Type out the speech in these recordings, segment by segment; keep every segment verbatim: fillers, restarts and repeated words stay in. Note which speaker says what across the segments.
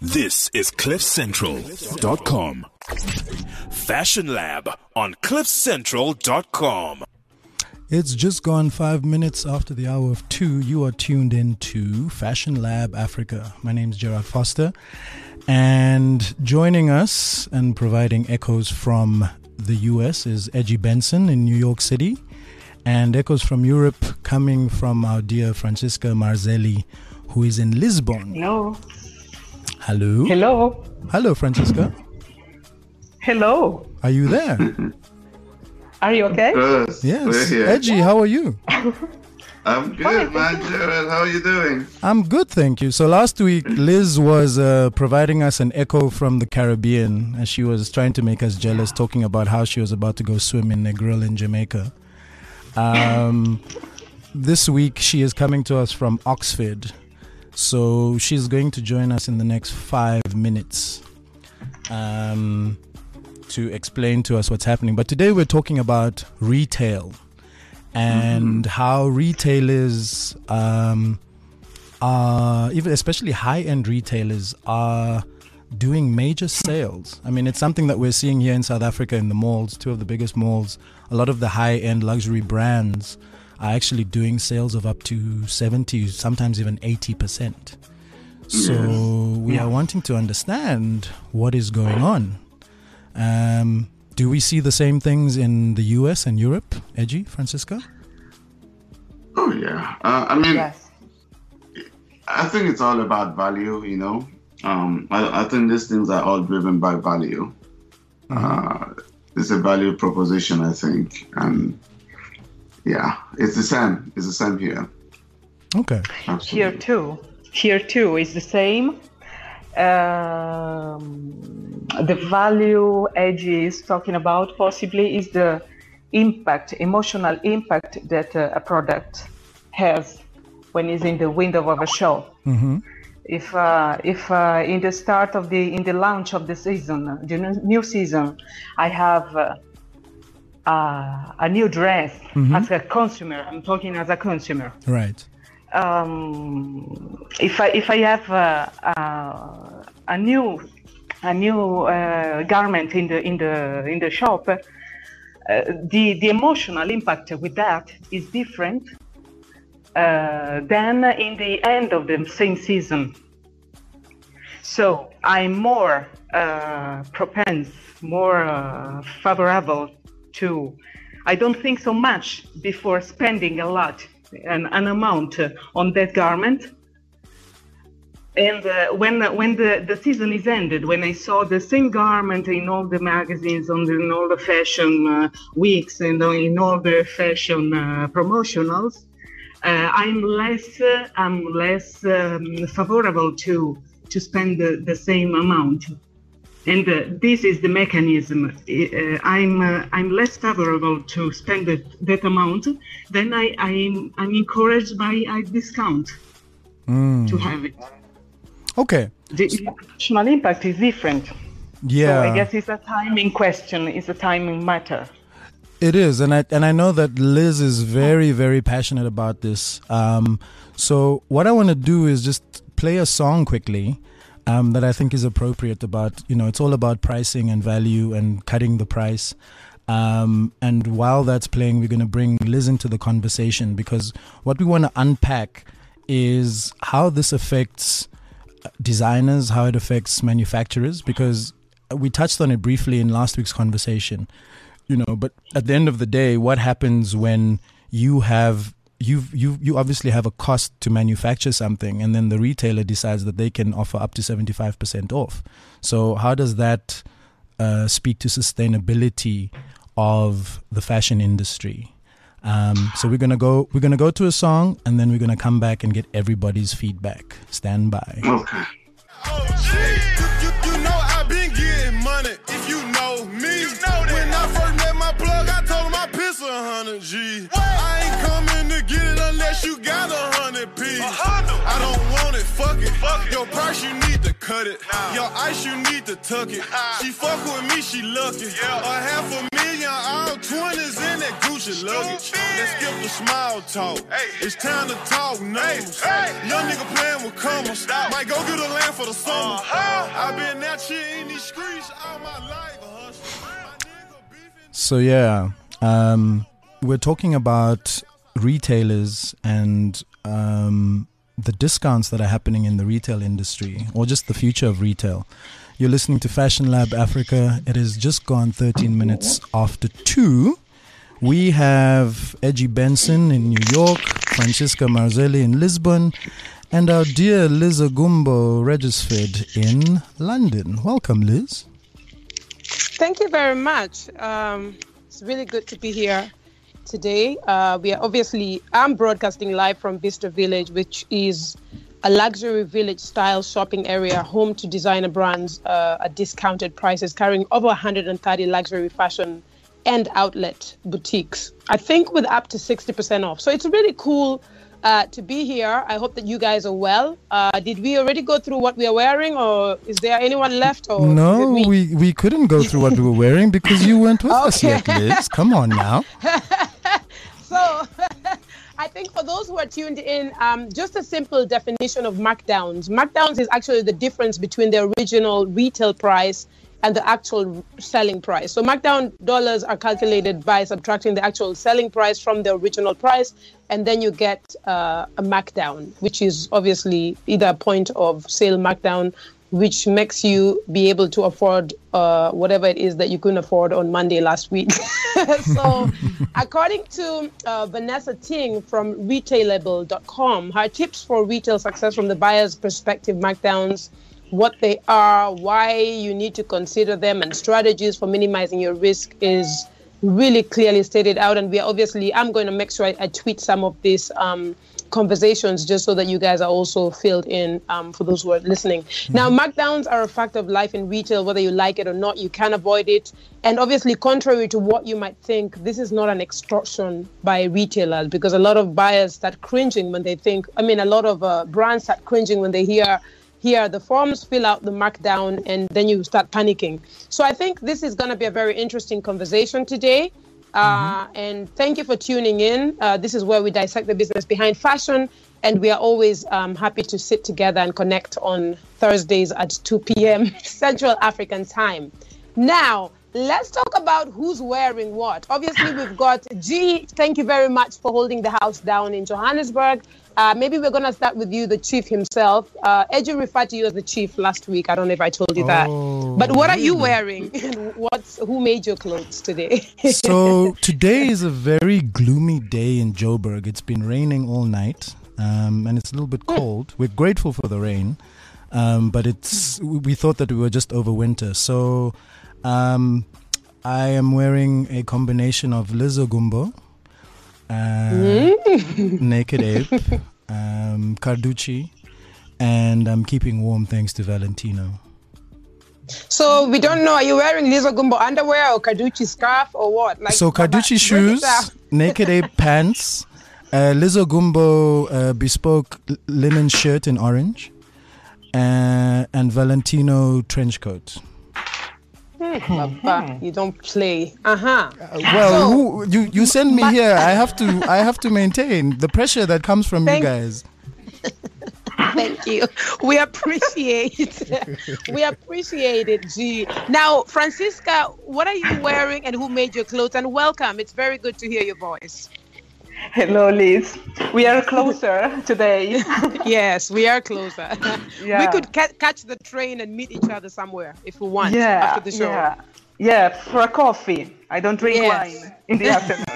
Speaker 1: This is cliff central dot com. Fashion Lab on cliff central dot com.
Speaker 2: It's just gone five minutes after the hour of two. You are tuned in to Fashion Lab Africa. My name is Gerard Foster, and joining us and providing echoes from the U S is Edgy Benson in New York City, and echoes from Europe coming from our dear Francisca Marzelli, who is in Lisbon.
Speaker 3: Hello.
Speaker 2: Hello.
Speaker 3: Hello.
Speaker 2: Hello, Francisca.
Speaker 3: Hello.
Speaker 2: Are you there?
Speaker 3: Are you okay?
Speaker 4: Yes.
Speaker 2: Yes. Edgy, how are you?
Speaker 4: I'm good, man. Gerald, how are you doing?
Speaker 2: I'm good, thank you. So last week, Liz was uh, providing us an echo from the Caribbean, and she was trying to make us jealous, talking about how she was about to go swim in Negril in Jamaica. Um, this week, she is coming to us from Oxford. So she's going to join us in the next five minutes um, to explain to us what's happening. But today we're talking about retail and mm-hmm. how retailers, um, are, even especially high-end retailers, are doing major sales. I mean, it's something that we're seeing here in South Africa in the malls, two of the biggest malls. A lot of the high-end luxury brands are actually doing sales of up to seventy, sometimes even eighty percent. So yes. we are wanting to understand what is going on. Um, do we see the same things in the U S and Europe, Edgy, Francisca?
Speaker 4: Oh, yeah. Uh, I mean,
Speaker 3: yes.
Speaker 4: I think it's all about value, you know. Um, I, I think these things are all driven by value. Mm-hmm. Uh, it's a value proposition, I think. And yeah, it's the same. It's the same here.
Speaker 2: Okay.
Speaker 4: Absolutely.
Speaker 3: Here too. Here too is the same. Um, the value Edgy is talking about possibly is the impact, emotional impact that uh, a product has when it's in the window of a show.
Speaker 2: Mm-hmm.
Speaker 3: If uh, if uh, in the start of the in the launch of the season, the new season, I have. Uh, Uh, a new dress mm-hmm. as a consumer. I'm talking as a consumer.
Speaker 2: Right.
Speaker 3: Um, if I if I have uh, uh, a new a new uh, garment in the in the in the shop, uh, the the emotional impact with that is different uh, than in the end of the same season. So I'm more uh, propense, more uh, favorable to, I don't think so much before spending a lot, an, an amount uh, on that garment. And uh, when when the, the season is ended, when I saw the same garment in all the magazines, on the, in all the fashion uh, weeks, and in all the fashion uh, promotionals, uh, I'm less uh, I'm less um, favorable to to spend the, the same amount. And uh, this is the mechanism. Uh, I'm uh, I'm less favorable to spend that, that amount. Then I I'm, I'm encouraged by a discount
Speaker 2: mm.
Speaker 3: to have it.
Speaker 2: Okay.
Speaker 3: The emotional impact is different.
Speaker 2: Yeah.
Speaker 3: So I guess it's a timing question. It's a timing matter.
Speaker 2: It is, and I and I know that Liz is very very passionate about this. Um, so what I want to do is just play a song quickly. Um, that I think is appropriate about, you know, it's all about pricing and value and cutting the price. Um, and while that's playing, we're going to bring Liz into the conversation, because what we want to unpack is how this affects designers, how it affects manufacturers, because we touched on it briefly in last week's conversation, you know, but at the end of the day, what happens when you have You you you obviously have a cost to manufacture something, and then the retailer decides that they can offer up to seventy-five percent off. So how does that uh, speak to sustainability of the fashion industry? Um, so we're gonna go we're gonna go to a song, and then we're gonna come back and get everybody's feedback. Stand by.
Speaker 4: Okay.
Speaker 5: Oh, gee. You, you, you know I've been getting money. If you know me, you know that. When I first met my plug, I told him I piss a hundred G. What? I ain't coming to get it unless you got a hundred P. A hundred. I don't want it, fuck it. Fuck it. Your price, you need to cut cut it. Your ice, you need to tuck it. She fuck with me, she lucky. A half a million, all twenties in that Gucci luggage. Let's skip the small talk. It's time to talk numbers. Young nigga playing with commas. Might go get a land for the summer. I've been that shit in these streets all my life.
Speaker 2: So yeah, um, we're talking about retailers and um, the discounts that are happening in the retail industry, or just the future of retail. You're listening to Fashion Lab Africa. It has just gone thirteen minutes after two. We have Edgy Benson in New York, Francisca Marzelli in Lisbon, and our dear Liz Agumbo Regisford in London. Welcome, Liz.
Speaker 6: Thank you very much. Um, it's really good to be here today. Uh, we are obviously, I'm broadcasting live from Bistro Village, which is a luxury village style shopping area home to designer brands uh, at discounted prices, carrying over one hundred thirty luxury fashion and outlet boutiques, I think with up to sixty percent off. So it's really cool uh, to be here. I hope that you guys are well. Uh, did we already go through what we are wearing, or is there anyone left? Or
Speaker 2: no, we, we couldn't go through what we were wearing because you weren't with us
Speaker 6: Okay.
Speaker 2: yet, Liz. Come on now.
Speaker 6: So I think for those who are tuned in, um, just a simple definition of markdowns. Markdowns is actually the difference between the original retail price and the actual selling price. So markdown dollars are calculated by subtracting the actual selling price from the original price, and then you get uh, a markdown, which is obviously either a point of sale markdown, which makes you be able to afford uh, whatever it is that you couldn't afford on Monday last week. So according to uh, Vanessa Ting from retailable dot com, her tips for retail success from the buyer's perspective markdowns, what they are, why you need to consider them, and strategies for minimizing your risk is really clearly stated out. And we are obviously, I'm going to make sure I, I tweet some of these um, conversations just so that you guys are also filled in um, for those who are listening. Mm-hmm. Now, markdowns are a fact of life in retail, whether you like it or not, you can't avoid it. And obviously, contrary to what you might think, this is not an extortion by retailers, because a lot of buyers start cringing when they think, I mean, a lot of uh, brands start cringing when they hear Here are the forms, fill out the markdown, and then you start panicking. So I think this is going to be a very interesting conversation today. Uh, mm-hmm. And thank you for tuning in. Uh, this is where we dissect the business behind fashion. And we are always um, happy to sit together and connect on Thursdays at two p.m. Central African time. Now, let's talk about who's wearing what. Obviously, we've got G. Thank you very much for holding the house down in Johannesburg. Uh, maybe we're going to start with you, the chief himself. Uh, Eju referred to you as the chief last week. I don't know if I told you that.
Speaker 2: Oh,
Speaker 6: but what are you
Speaker 2: really?
Speaker 6: wearing? What's Who made your clothes today?
Speaker 2: So today is a very gloomy day in Joburg. It's been raining all night, um, and it's a little bit cold. We're grateful for the rain, um, but it's we thought that we were just over winter. So um, I am wearing a combination of Liz Agumbo, Uh, Naked Ape, um, Carducci, and I'm keeping warm thanks to Valentino.
Speaker 6: So we don't know, are you wearing Liz Agumbo underwear or Carducci scarf or what? Like,
Speaker 2: so Carducci
Speaker 6: Baba,
Speaker 2: shoes,
Speaker 6: break it down.
Speaker 2: Naked Ape pants, uh, Liz Agumbo uh, bespoke linen shirt in orange, uh, and Valentino trench coat.
Speaker 6: Baba, you don't play. Uh-huh.
Speaker 2: Uh, well,
Speaker 6: So-
Speaker 2: who, you you send me here. I have to I have to maintain the pressure that comes from
Speaker 6: Thank-
Speaker 2: you guys.
Speaker 6: Thank you. We appreciate we appreciate it, G. Now, Francisca, what are you wearing and who made your clothes? And welcome. It's very good to hear your voice.
Speaker 3: Hello, Liz. We are closer today.
Speaker 6: Yes, we are closer.
Speaker 3: Yeah.
Speaker 6: We could ca- catch the train and meet each other somewhere if we want
Speaker 3: Yeah,
Speaker 6: after the show.
Speaker 3: yeah, yeah. For a coffee. I don't drink
Speaker 6: Yes.
Speaker 3: wine in the afternoon.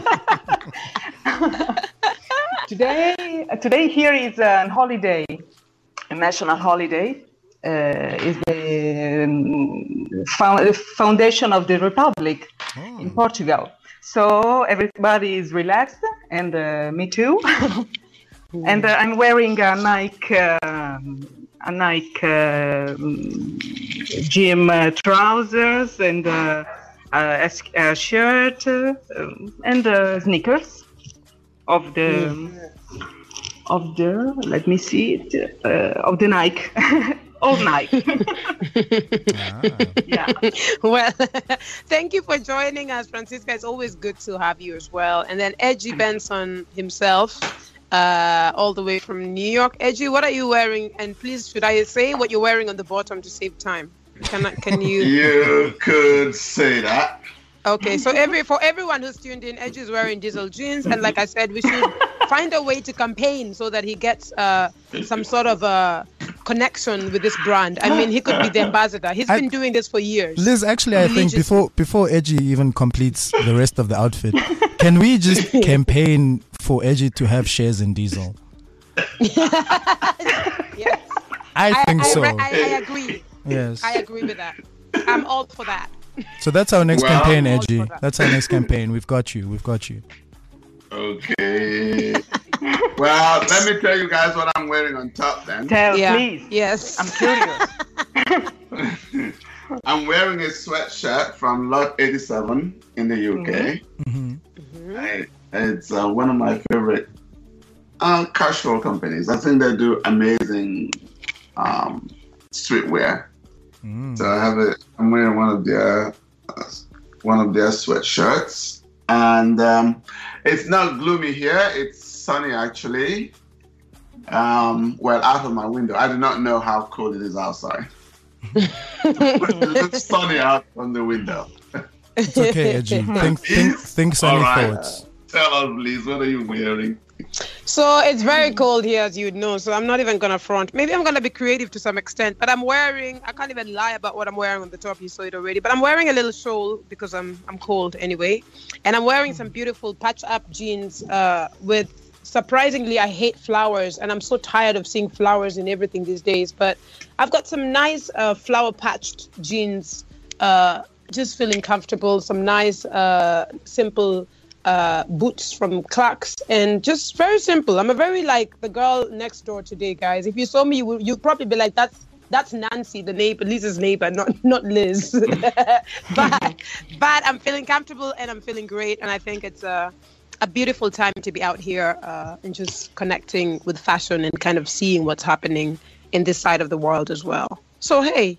Speaker 3: today, today here is a holiday, a national holiday. Uh, is the um, found, foundation of the Republic
Speaker 2: Oh.
Speaker 3: in Portugal. So everybody is relaxed, and uh, me too. And uh, I'm wearing a Nike, uh, a Nike uh, gym uh, trousers and uh, a, a shirt uh, and uh, sneakers of the of the let me see it uh, of the Nike all night.
Speaker 2: Ah.
Speaker 3: Yeah.
Speaker 6: Well, thank you for joining us, Francisca. It's always good to have you as well. And then Edgy Benson himself, uh, all the way from New York. Edgy, what are you wearing? And please, should I say what you're wearing on the bottom to save time? Can I, can you?
Speaker 4: You could say that.
Speaker 6: Okay, so every for everyone who's tuned in, Edgy is wearing diesel jeans, and like I said, we should find a way to campaign so that he gets uh, some sort of a connection with this brand. I mean, he could be the ambassador. He's
Speaker 2: I,
Speaker 6: been doing this for years.
Speaker 2: Liz, actually, I think before before Edgy even completes the rest of the outfit, can we just campaign for Edgy to have shares in diesel?
Speaker 6: Yes.
Speaker 2: I think
Speaker 6: I,
Speaker 2: so.
Speaker 6: I, I, I agree.
Speaker 2: Yes.
Speaker 6: I agree with that. I'm all for that.
Speaker 2: So that's our next
Speaker 4: Well,
Speaker 2: campaign,
Speaker 6: I'm all
Speaker 2: Edgy.
Speaker 6: for that.
Speaker 2: That's our next campaign. We've got you. We've got you.
Speaker 4: Okay. Well, let me tell you guys what I'm wearing on top then.
Speaker 3: Tell,
Speaker 6: Yeah.
Speaker 3: please.
Speaker 6: Yes.
Speaker 3: I'm curious.
Speaker 4: I'm wearing a sweatshirt from Lot eighty-seven in the U K.
Speaker 2: Mm-hmm.
Speaker 4: I, it's uh, one of my favorite uh, casual companies. I think they do amazing um, streetwear.
Speaker 2: Mm.
Speaker 4: So I have a. I'm wearing one of their uh, one of their sweatshirts, and um, it's not gloomy here. It's sunny actually. Um, well, out of my window, I do not know how cold it is outside. It looks sunny out from the window.
Speaker 2: It's okay, Edgy. Think, think, think sunny
Speaker 4: All right.
Speaker 2: thoughts.
Speaker 4: Tell us, please, what are you wearing?
Speaker 6: So it's very cold here, as you know. So I'm not even gonna front. Maybe I'm gonna be creative to some extent, but I'm wearing. I can't even lie about what I'm wearing on the top. You saw it already. But I'm wearing a little shawl because I'm I'm cold anyway, and I'm wearing some beautiful patch-up jeans uh, with. Surprisingly, I hate flowers, and I'm so tired of seeing flowers in everything these days. But I've got some nice uh, flower-patched jeans. Uh, just feeling comfortable. Some nice, uh, simple. Uh, boots from Clarks, and just very simple. I'm a very like the girl next door today, guys. If you saw me, you would you'd probably be like, that's that's Nancy, the neighbor, Liz's neighbor, not not Liz. but but I'm feeling comfortable and I'm feeling great, and I think it's a a beautiful time to be out here uh, and just connecting with fashion and kind of seeing what's happening in this side of the world as well. So hey,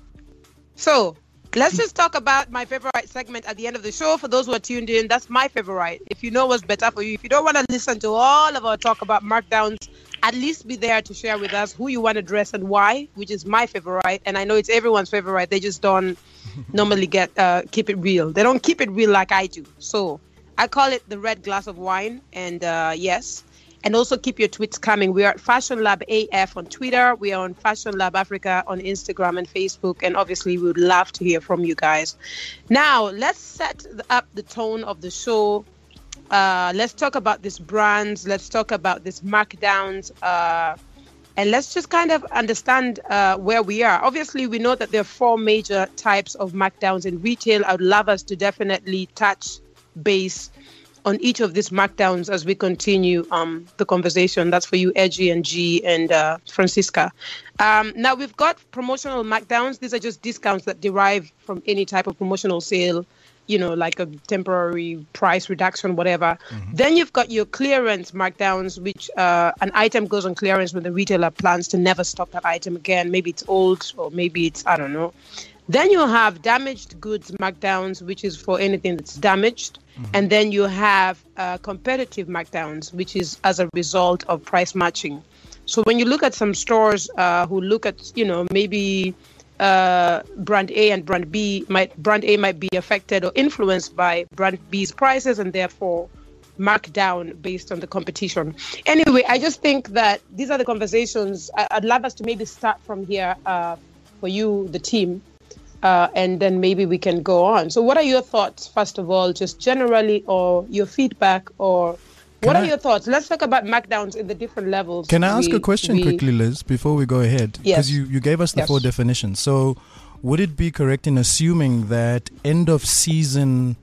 Speaker 6: so. Let's just talk about my favorite segment at the end of the show. For those who are tuned in, that's my favorite. If you know what's better for you, if you don't want to listen to all of our talk about markdowns, at least be there to share with us who you want to dress and why, which is my favorite. And I know it's everyone's favorite. They just don't normally get uh, keep it real. They don't keep it real like I do. So I call it the red glass of wine. And uh, yes. And also keep your tweets coming. We are at Fashion Lab A F on Twitter. We are on Fashion Lab Africa on Instagram and Facebook. And obviously, we would love to hear from you guys. Now, let's set up the tone of the show. Uh, let's talk about these brands. Let's talk about these markdowns. Uh, and let's just kind of understand uh, where we are. Obviously, we know that there are four major types of markdowns in retail. I would love us to definitely touch base on each of these markdowns as we continue um, the conversation. That's for you, Edgy and G and uh, Francisca. Um, now, we've got promotional markdowns. These are just discounts that derive from any type of promotional sale, you know, like a temporary price reduction, whatever. Mm-hmm. Then you've got your clearance markdowns, which uh, an item goes on clearance when the retailer plans to never stock that item again. Maybe it's old or maybe it's, I don't know. Then you have damaged goods markdowns, which is for anything that's damaged. Mm-hmm. And then you have uh, competitive markdowns, which is as a result of price matching. So when you look at some stores uh, who look at, you know, maybe uh, brand A and brand B, might brand A might be affected or influenced by brand B's prices and therefore mark down based on the competition. Anyway, I just think that these are the conversations. I- I'd love us to maybe start from here uh, for you, the team. Uh, and then maybe we can go on. So what are your thoughts, first of all, just generally, or your feedback, or
Speaker 2: Can
Speaker 6: what
Speaker 2: I,
Speaker 6: are your thoughts? Let's talk about markdowns in the different levels.
Speaker 2: Can I ask
Speaker 6: we,
Speaker 2: a question
Speaker 6: we,
Speaker 2: quickly, Liz, before we go ahead?
Speaker 6: Yes.
Speaker 2: Because you, you gave us the
Speaker 6: Yes.
Speaker 2: four definitions. So would it be correct in assuming that end of season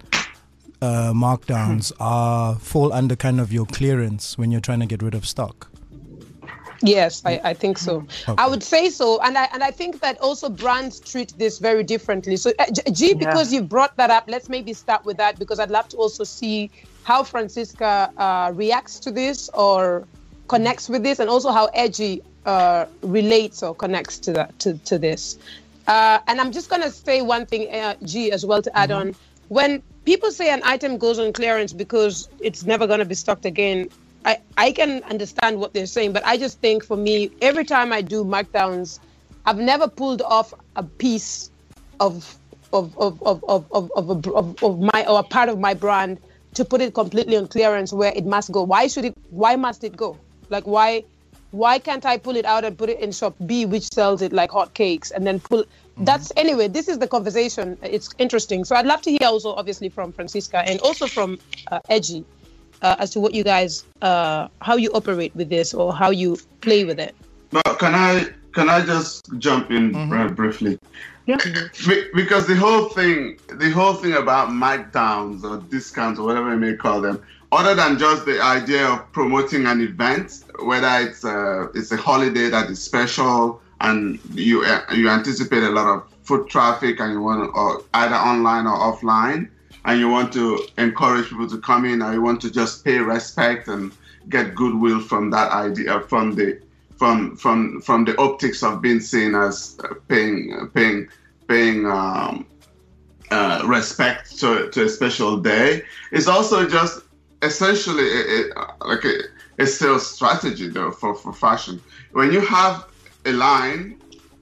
Speaker 2: uh, markdowns are fall under kind of your clearance when you're trying to get rid of stock?
Speaker 6: Yes, I, I think so.
Speaker 2: Okay.
Speaker 6: I would say so. And I and I think that also brands treat this very differently. So, uh, G, G, because
Speaker 3: Yeah.
Speaker 6: you brought that up, let's maybe start with that, because I'd love to also see how Francisca uh, reacts to this or connects with this, and also how Edgy uh, relates or connects to that to, to this. Uh, and I'm just going to say one thing, uh, G, as well to add mm-hmm. on. When people say an item goes on clearance because it's never going to be stocked again, I, I can understand what they're saying, but I just think for me, every time I do markdowns, I've never pulled off a piece of of of of of of, of, of, of my or a part of my brand to put it completely on clearance where it must go. Why should it? Why must it go? Like why? Why can't I pull it out and put it in shop B, which sells it like hotcakes, and then pull? Mm-hmm. That's anyway. This is the conversation. It's interesting. So I'd love to hear also, obviously, from Francisca and also from uh, Edgy uh, as to what you guys, uh, how you operate with this or how you play with it.
Speaker 4: But can I can I just jump in mm-hmm. uh, briefly?
Speaker 3: Yeah.
Speaker 4: Be- because the whole thing, the whole thing about markdowns or discounts or whatever you may call them, other than just the idea of promoting an event, whether it's a, it's a holiday that is special and you uh, you anticipate a lot of foot traffic and you want to, or either online or offline, and you want to encourage people to come in, or you want to just pay respect and get goodwill from that idea, from the from from from the optics of being seen as paying paying paying um, uh, respect to to a special day. It's also just essentially a, a, like a, a sales strategy though for, for fashion. When you have a line,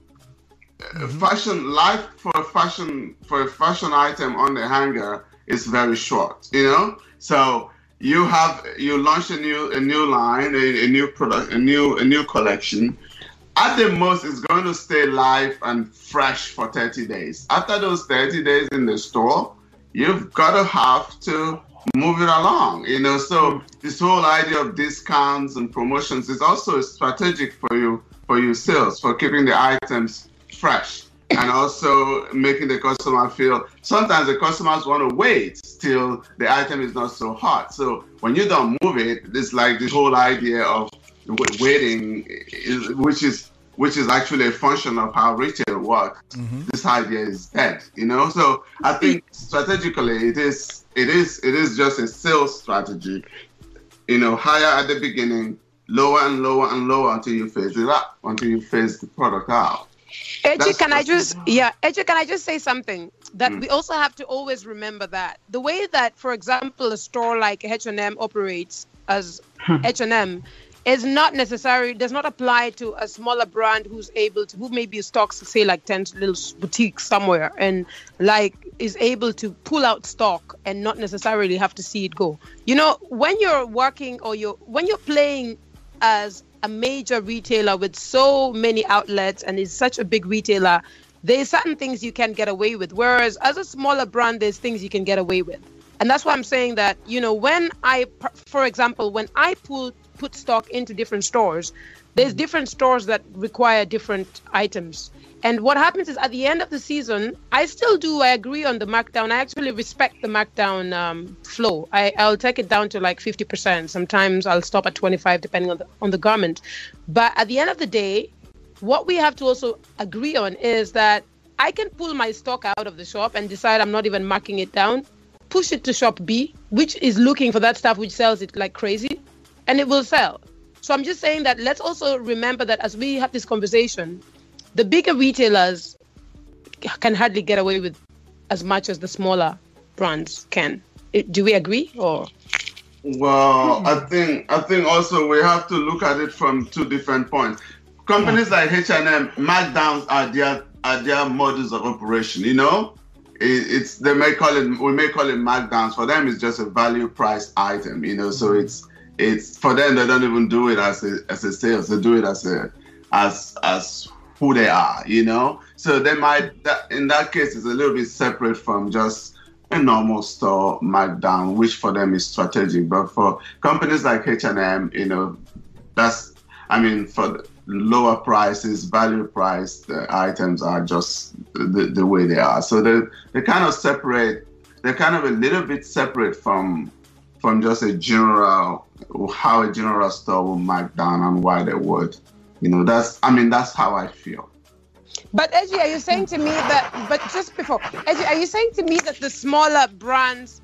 Speaker 4: mm-hmm. fashion life for a fashion for a fashion item on the hanger is very short, you know. So you have you launch a new a new line, a, a new product, a new a new collection. At the most, it's going to stay live and fresh for thirty days. After those thirty days in the store, you've got to have to move it along, you know. So this whole idea of discounts and promotions is also strategic for you, for your sales, for keeping the items fresh and also making the customer feel. Sometimes the customers want to wait till the item is not so hot. So when you don't move it, it's like this whole idea of waiting, which is which is actually a function of how retail works. Mm-hmm. This idea is dead, you know. So I think strategically, it is it is it is just a sales strategy, you know, higher at the beginning, lower and lower and lower until you phase it up, until you phase the product out.
Speaker 6: Edgy, can I just yeah, Edgy, can I just say something that mm. we also have to always remember that the way that, for example, a store like H and M operates as H and M is not necessary, does not apply to a smaller brand who's able to, who maybe stocks, say, like ten little boutiques somewhere and like is able to pull out stock and not necessarily have to see it go. You know, when you're working or you're, when you're playing as a major retailer with so many outlets and is such a big retailer, there's certain things you can get away with. Whereas as a smaller brand, there's things you can get away with. And that's why I'm saying that, you know, when I, for example, when I pull put stock into different stores, there's different stores that require different items. And what happens is at the end of the season, I still do, I agree on the markdown. I actually respect the markdown um, flow. I, I'll take it down to like fifty percent. Sometimes I'll stop at twenty-five depending on the, on the garment. But at the end of the day, what we have to also agree on is that I can pull my stock out of the shop and decide I'm not even marking it down, push it to shop B, which is looking for that stuff which sells it like crazy, and it will sell. So I'm just saying that let's also remember that as we have this conversation, the bigger retailers can hardly get away with as much as the smaller brands can. Do we agree? Or
Speaker 4: well, I think I think also we have to look at it from two different points. Companies yeah. like H and M, markdowns are their are their models of operation. You know, it, it's they may call it we may call it markdowns. For them, it's just a value price item. You know, so it's it's for them they don't even do it as a as a sales. They do it as a as as who they are, you know? So they might, that, in that case, it's a little bit separate from just a normal store markdown, which for them is strategic. But for companies like H and M, you know, that's, I mean, for lower prices, value price, the items are just the, the way they are. So they they kind of separate, they're kind of a little bit separate from from just a general, how a general store will mark down and why they would. You know, that's, I mean, that's how I feel.
Speaker 6: But Edgy, are you saying to me that, but just before, Edgy, are you saying to me that the smaller brands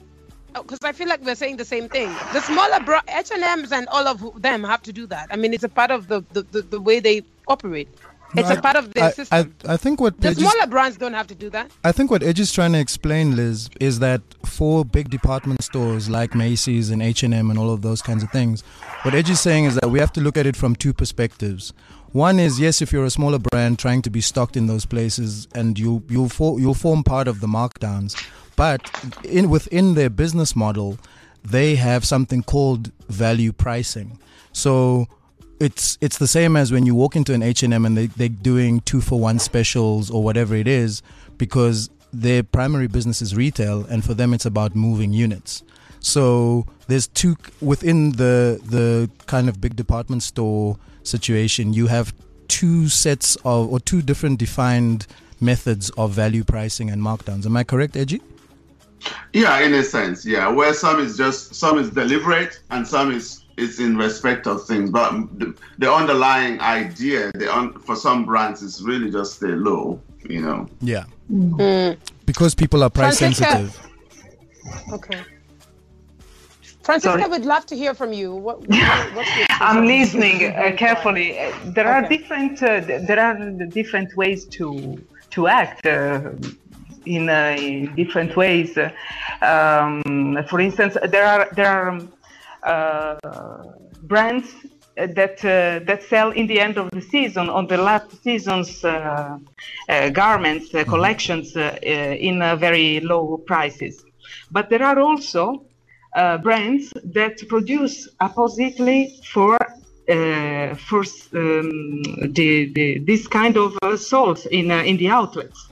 Speaker 6: because I feel like we're saying the same thing. The smaller bra- H and M's and all of them have to do that. I mean, it's a part of the, the, the, the way they operate. It's
Speaker 2: No,
Speaker 6: a part of their
Speaker 2: I,
Speaker 6: system.
Speaker 2: I, I think what
Speaker 6: the
Speaker 2: Edgy's-
Speaker 6: smaller brands don't have to do that.
Speaker 2: I think what Edge is trying to explain, Liz, is that for big department stores like Macy's and H and M and all of those kinds of things, what Edge is saying is that we have to look at it from two perspectives. One is, yes, if you're a smaller brand trying to be stocked in those places, and you you'll for, you'll form part of the markdowns, but in within their business model, they have something called value pricing. So it's it's the same as when you walk into an H and M and they, they're doing two for one specials or whatever it is, because their primary business is retail, and for them it's about moving units. So there's two within the the kind of big department store situation. You have two sets of or two different defined methods of value pricing and markdowns. Am I correct, Edgy?
Speaker 4: Yeah, in a sense, yeah. Where some is just some is deliberate and some is is in respect of things, but the, the underlying idea, the un, for some brands, is really just stay low, you know.
Speaker 2: Yeah,
Speaker 6: Mm.
Speaker 2: because people are price
Speaker 6: Francesca.
Speaker 2: sensitive.
Speaker 6: Okay. Francisca,
Speaker 3: Sorry?
Speaker 6: would love to hear from you. What, what, what's your
Speaker 3: I'm listening uh, carefully. Uh, There are
Speaker 6: Okay.
Speaker 3: different uh, th- there are different ways to to act uh, in, uh, in different ways. Uh, Um, for instance, there are there are um, uh, brands that uh, that sell in the end of the season, on the last season's uh, uh, garments uh, collections uh, uh, in uh, very low prices. But there are also uh, brands that produce oppositely for uh, for um, the, the this kind of uh, sold in uh, in the outlets.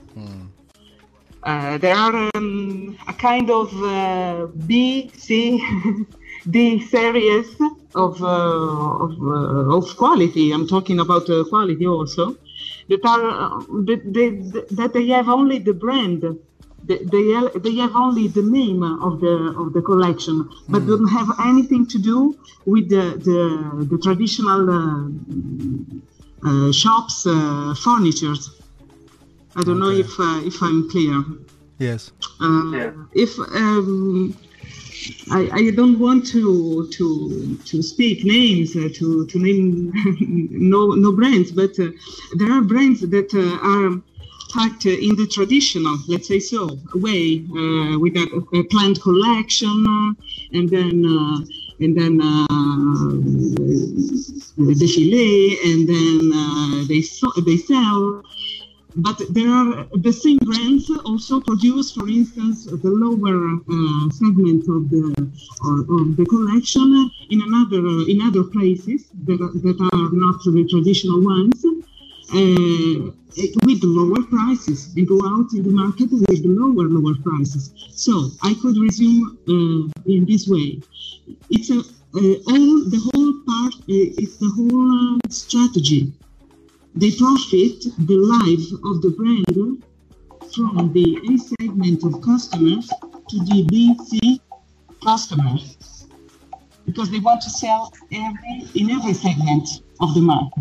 Speaker 3: Uh, there are um, a kind of uh, B, C, D series of uh, of, uh, of quality. I'm talking about uh, quality also. That are uh, that, they, that they have only the brand. They they have, they have only the name of the of the collection, but mm. don't have anything to do with the the, the traditional uh, uh, shops uh, furnitures. I don't okay. know if uh, if I'm clear.
Speaker 2: Yes.
Speaker 3: Uh,
Speaker 4: yeah.
Speaker 3: If um, I, I don't want to to to speak names uh, to to name no no brands, but uh, there are brands that uh, are packed in the traditional, let's say so, way uh, with a, a planned collection, uh, and then uh, and then uh, défilé, and then uh, they so, they sell. But there are the same brands also produce, for instance, the lower uh, segment of the or, of the collection in another uh, in other places that, that are not the traditional ones, uh, with lower prices, and go out in the market with lower lower prices. So I could resume uh, in this way. It's a uh, all the whole part. Uh, it's the whole uh, strategy. They profit the life of the brand from the A segment of customers to the B, C customers, because they want to sell every in every segment of the market.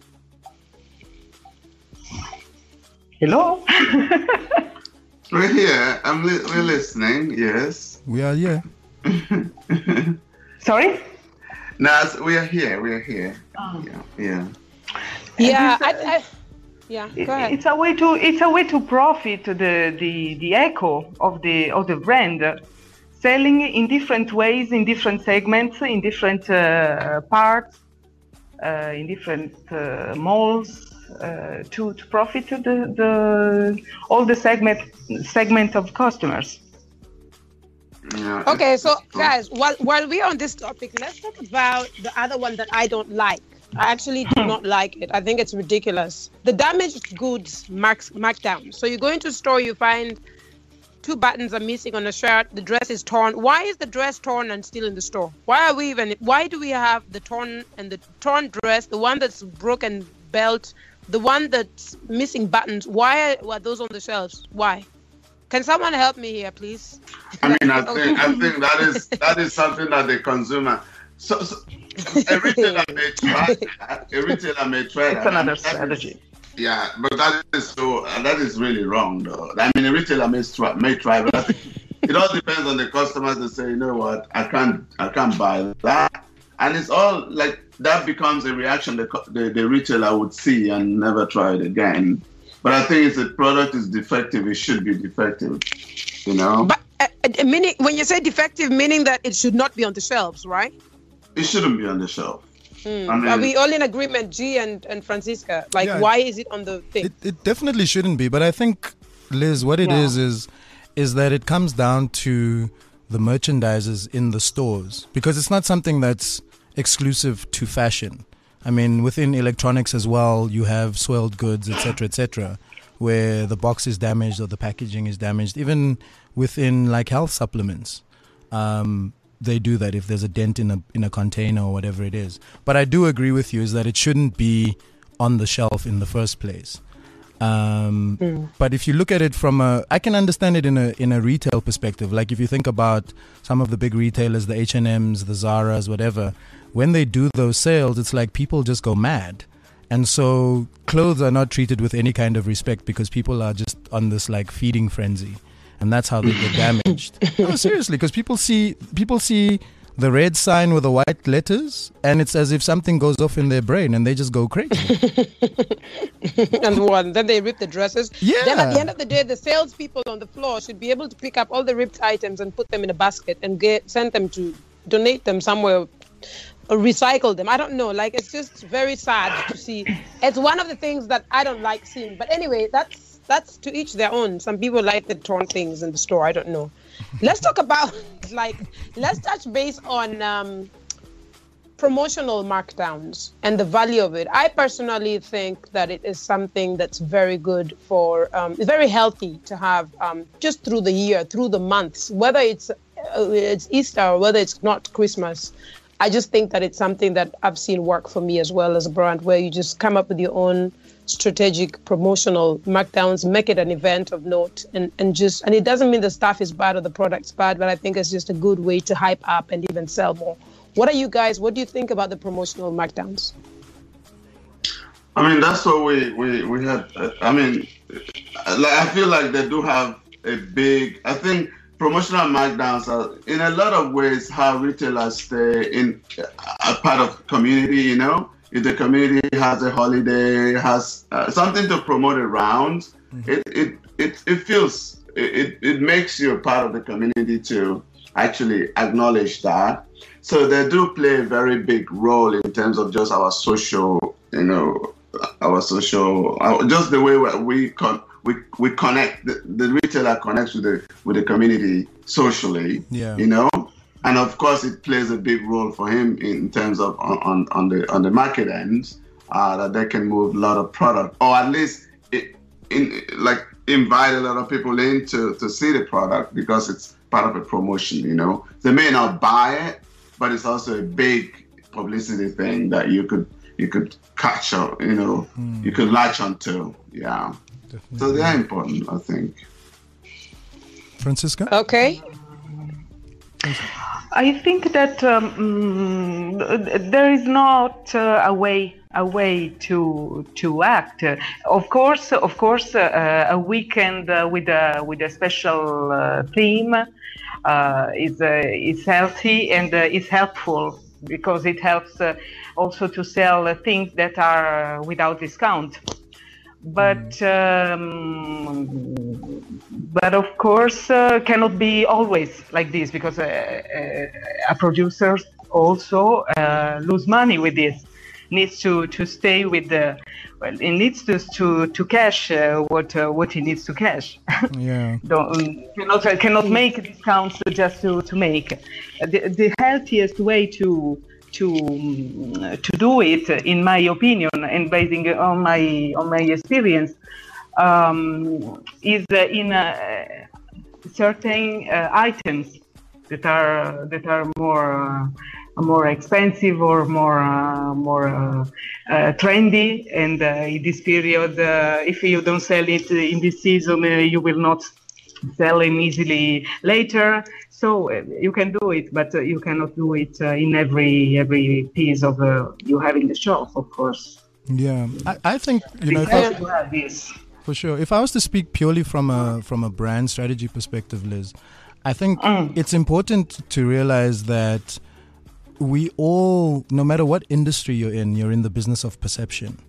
Speaker 3: Hello?
Speaker 4: We're here. I'm li- we're listening. Yes.
Speaker 2: We are here.
Speaker 3: Sorry?
Speaker 4: No, we are here. We are here.
Speaker 3: Oh.
Speaker 4: Yeah. Yeah.
Speaker 6: Yeah,
Speaker 3: This, uh,
Speaker 6: I, I, yeah. Go ahead.
Speaker 3: It's a way to it's a way to profit the the the echo of the of the brand, selling in different ways, in different segments, in different uh, parts, uh, in different uh, malls, uh, to to profit the the all the segment segment of customers.
Speaker 4: Yeah.
Speaker 6: Okay, so guys, while while we're on this topic, let's talk about the other one that I don't like. I actually do not like it. I think it's ridiculous. The damaged goods marks markdown. So you go into a store, you find two buttons are missing on a shirt. The dress is torn. Why is the dress torn and still in the store? Why are we even? Why do we have the torn and the torn dress, the one that's broken belt, the one that's missing buttons? Why are, are those on the shelves? Why? Can someone help me here, please?
Speaker 4: I mean, I think I think that is that is something that the consumer. So, so a retailer may try that. A retailer may try that.
Speaker 3: It's another
Speaker 4: That
Speaker 3: strategy.
Speaker 4: is- yeah, but that is so. uh, That is really wrong, though. I mean, a retailer may try, may try, but I think it all depends on the customers that say, you know what, I can't, I can't buy that, and it's all like that becomes a reaction the the, the retailer would see and never try it again. But I think if the product is defective, it should be defective, you know.
Speaker 6: But uh, meaning when you say defective, meaning that it should not be on the shelves, right?
Speaker 4: It shouldn't be on the shelf.
Speaker 6: Hmm.
Speaker 4: I mean,
Speaker 6: Are we all in agreement, G and, and Francisca? Like,
Speaker 2: Yeah.
Speaker 6: why is it on the thing?
Speaker 2: It, it definitely shouldn't be, but I think, Liz, what it
Speaker 3: Yeah.
Speaker 2: is is is that it comes down to the merchandisers in the stores, because it's not something that's exclusive to fashion. I mean, within electronics as well, you have soiled goods, et cetera, et cetera, where the box is damaged or the packaging is damaged. Even within like health supplements, um, they do that if there's a dent in a in a container or whatever it is. But I do agree with you is that it shouldn't be on the shelf in the first place. Um,
Speaker 6: Mm.
Speaker 2: But if you look at it from a, I can understand it in a in a retail perspective. Like if you think about some of the big retailers, the H and M's, the Zara's, whatever, when they do those sales, it's like people just go mad. And so clothes are not treated with any kind of respect because people are just on this like feeding frenzy. And that's how they get damaged. No, seriously, because people see people see the red sign with the white letters, and it's as if something goes off in their brain, and they just go crazy.
Speaker 6: And one, then they rip the dresses.
Speaker 2: Yeah.
Speaker 6: Then at the end of the day, the salespeople on the floor should be able to pick up all the ripped items and put them in a basket and get send them to donate them somewhere or recycle them. I don't know. Like, it's just very sad to see. It's one of the things that I don't like seeing. But anyway, that's that's to each their own. Some people like the torn things in the store. I don't know. Let's talk about, like, let's touch base on um, promotional markdowns and the value of it. I personally think that it is something that's very good for, um, it's very healthy to have um, just through the year, through the months, whether it's, uh, it's Easter or whether it's not Christmas. I just think that it's something that I've seen work for me as well as a brand, where you just come up with your own strategic promotional markdowns, make it an event of note, and, and just, and it doesn't mean the stuff is bad or the product's bad, but I think it's just a good way to hype up and even sell more. What are you guys, what do you think about the promotional markdowns?
Speaker 4: I mean, that's what we, we, we had. I mean, like, I feel like they do have a big, I think promotional markdowns are in a lot of ways how retailers stay in a part of community, you know? If the community has a holiday, has uh, something to promote around, mm-hmm. it, it, it, it feels, it, it makes you a part of the community to actually acknowledge that. So they do play a very big role in terms of just our social, you know, our social, our, just the way we con, we we connect. The, the retailer connects with the with the community socially.
Speaker 2: Yeah.
Speaker 4: You know, and of course it plays a big role for him in terms of on, on, on the on the market end, uh, that they can move a lot of product, or at least it, in like invite a lot of people in to, to see the product because it's part of a promotion. You know, they may not buy it, but it's also a big publicity thing that you could you could catch up, you know, mm. you could latch onto. Yeah. Definitely. So they're important, I think.
Speaker 2: Francisca?
Speaker 6: Okay.
Speaker 3: I think that um, there is not uh, a way a way to to act. Uh, of course, of course, uh, a weekend uh, with a with a special uh, theme uh, is uh, is healthy and uh, is helpful because it helps uh, also to sell uh, things that are without discount. But um, but of course uh, cannot be always like this because uh, uh, a producer also uh, lose money with this. Needs to, to stay with the well. It needs to to to cash uh, what uh, what he needs to cash.
Speaker 2: Yeah.
Speaker 3: Don't cannot cannot make discounts just to to make. The the healthiest way to. to to do it, in my opinion, and basing on my on my experience, um, is uh, in uh, certain uh, items that are that are more uh, more expensive or more uh, more uh, uh, trendy, and uh, in this period, uh, if you don't sell it in this season, uh, you will not sell them easily later. So uh, you can do it, but uh, you cannot do it uh, in every every piece of uh, you have in the shop, of course.
Speaker 2: Yeah, I, I think you know if I,
Speaker 3: this.
Speaker 2: for sure. If I was to speak purely from a from a brand strategy perspective, Liz, I think
Speaker 3: Mm.
Speaker 2: it's important to realize that we all, no matter what industry you're in, you're in the business of perception.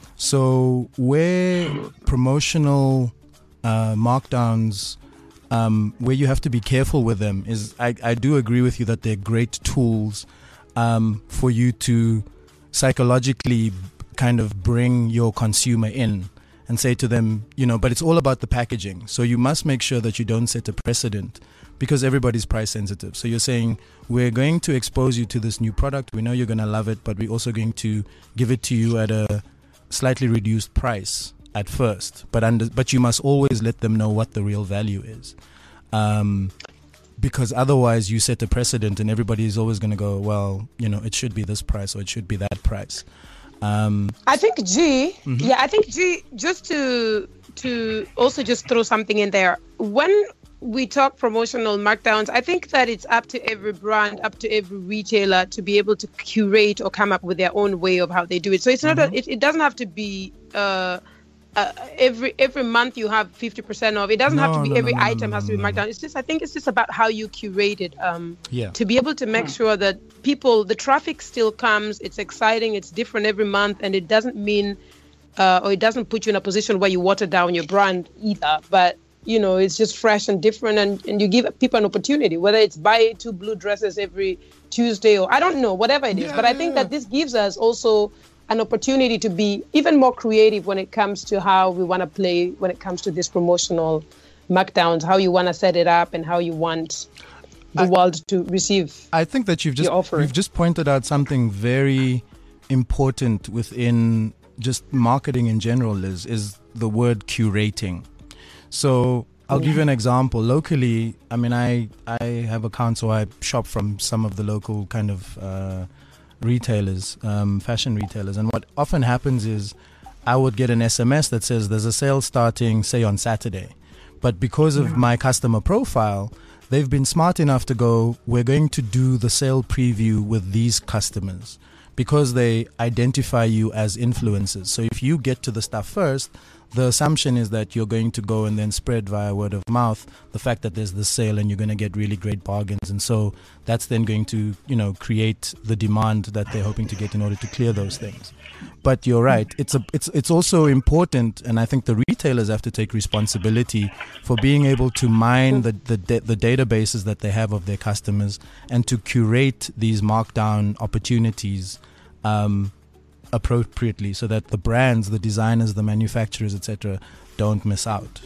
Speaker 2: So where promotional uh, markdowns, um, where you have to be careful with them, is I, I do agree with you that they're great tools um, for you to psychologically kind of bring your consumer in and say to them, you know, but it's all about the packaging. So you must make sure that you don't set a precedent, because everybody's price sensitive. So you're saying, we're going to expose you to this new product. We know you're going to love it, but we're also going to give it to you at a slightly reduced price at first. But under, but you must always let them know what the real value is. Um, because otherwise you set a precedent and everybody is always going to go, well, you know, it should be this price or it should be that price. Um,
Speaker 6: I think G,
Speaker 2: Mhm.
Speaker 6: yeah, I think G, just to to also just throw something in there. When we talk promotional markdowns, I think that it's up to every brand, up to every retailer to be able to curate or come up with their own way of how they do it. So it's not a, it, it doesn't have to be uh, uh, every every month you have fifty percent off. It doesn't have
Speaker 2: No,
Speaker 6: to be
Speaker 2: no,
Speaker 6: every
Speaker 2: no, no,
Speaker 6: item
Speaker 2: no,
Speaker 6: has to be
Speaker 2: no,
Speaker 6: marked
Speaker 2: no.
Speaker 6: down. It's just, I think it's just about how you curate it. Um,
Speaker 2: Yeah.
Speaker 6: to be able to make sure that people, the traffic still comes, it's exciting, it's different every month, and it doesn't mean, uh, or it doesn't put you in a position where you water down your brand either. But, you know, it's just fresh and different, and, and you give people an opportunity, whether it's buy two blue dresses every Tuesday, or I don't know, whatever it is.
Speaker 2: Yeah,
Speaker 6: but I think
Speaker 2: yeah.
Speaker 6: that this gives us also an opportunity to be even more creative when it comes to how we want to play, when it comes to these promotional markdowns, how you want to set it up and how you want the
Speaker 2: I-
Speaker 6: world to receive.
Speaker 2: I think that you've just
Speaker 6: Your offering.
Speaker 2: you've just pointed out something very important within just marketing in general, Liz, is the word curating. So I'll give you an example. Locally, I mean, I I have accounts, so I shop from some of the local kind of uh, retailers, um, fashion retailers, and what often happens is I would get an S M S that says there's a sale starting, say, on Saturday. But because of my customer profile, they've been smart enough to go, we're going to do the sale preview with these customers, because they identify you as influencers. So if you get to the stuff first, the assumption is that you're going to go and then spread via word of mouth the fact that there's this sale and you're going to get really great bargains. And so that's then going to, you know, create the demand that they're hoping to get in order to clear those things. But you're right. It's a, it's, it's also important, and I think the retailers have to take responsibility for being able to mine the, the, da- the databases that they have of their customers and to curate these markdown opportunities um, appropriately, so that the brands, the designers, the manufacturers, et cetera, don't miss out.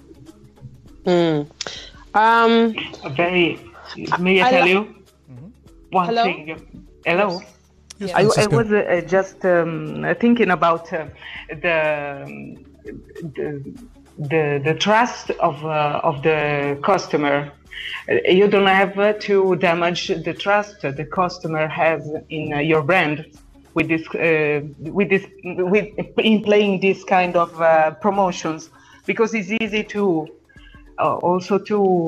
Speaker 6: Mm. Um,
Speaker 3: A very, may I
Speaker 6: I
Speaker 3: tell
Speaker 6: li-
Speaker 3: you one
Speaker 6: Hello?
Speaker 3: thing? Hello.
Speaker 2: Yes,
Speaker 3: I, I
Speaker 2: Francisco.
Speaker 3: was uh, just um, thinking about uh, the, um, the the the trust of uh, of the customer. Uh, You don't have uh, to damage the trust the customer has in uh, your brand with this uh, with this with in playing this kind of uh, promotions, because it's easy to uh, also